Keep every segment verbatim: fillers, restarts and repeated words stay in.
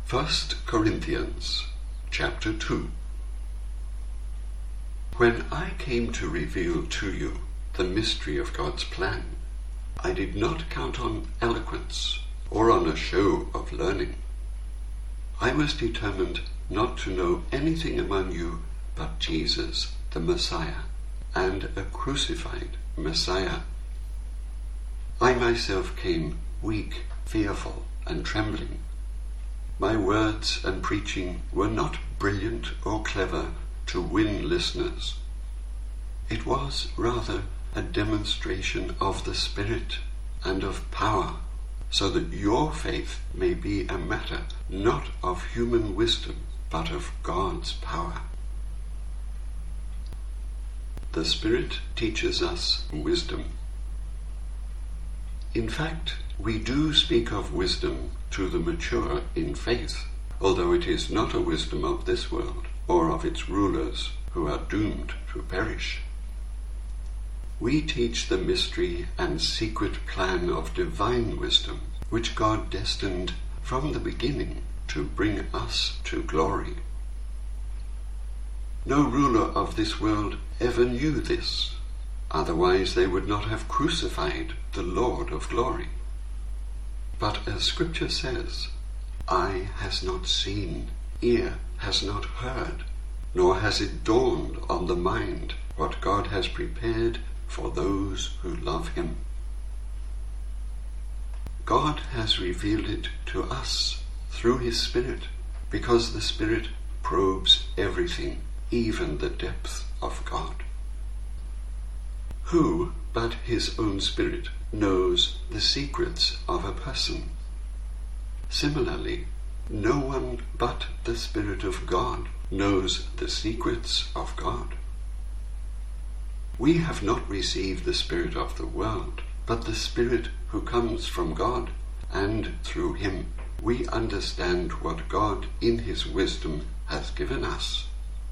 First Corinthians chapter two. When I came to reveal to you the mystery of God's plan, I did not count on eloquence or on a show of learning. I was determined not to know anything among you but Jesus, the Messiah, and a crucified Messiah. I myself came weak, fearful, and trembling. My words and preaching were not brilliant or clever to win listeners. It was rather a demonstration of the Spirit and of power, so that your faith may be a matter not of human wisdom, but of God's power. The Spirit teaches us wisdom. In fact, we do speak of wisdom to the mature in faith, although it is not a wisdom of this world or of its rulers who are doomed to perish. We teach the mystery and secret plan of divine wisdom, which God destined from the beginning to bring us to glory. No ruler of this world ever knew this, otherwise they would not have crucified the Lord of glory. But as Scripture says, eye has not seen, ear has not heard, nor has it dawned on the mind what God has prepared for those who love him. God has revealed it to us through his Spirit, because the Spirit probes everything, even the depth of God. Who but his own Spirit knows the secrets of a person? Similarly, no one but the Spirit of God knows the secrets of God. We have not received the spirit of the world, but the Spirit who comes from God, and through him we understand what God in his wisdom has given us.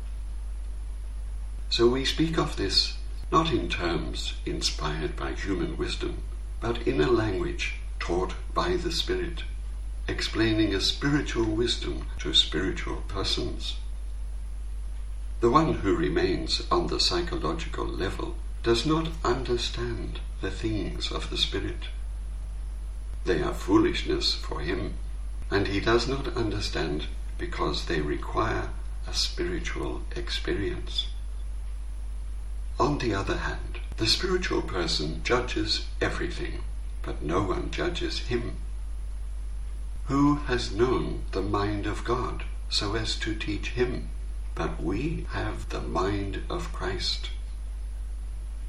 So we speak of this not in terms inspired by human wisdom, but in a language taught by the Spirit, explaining a spiritual wisdom to spiritual persons. The one who remains on the psychological level does not understand the things of the Spirit. They are foolishness for him, and he does not understand because they require a spiritual experience. On the other hand, the spiritual person judges everything, but no one judges him. Who has known the mind of God so as to teach him? But we have the mind of Christ.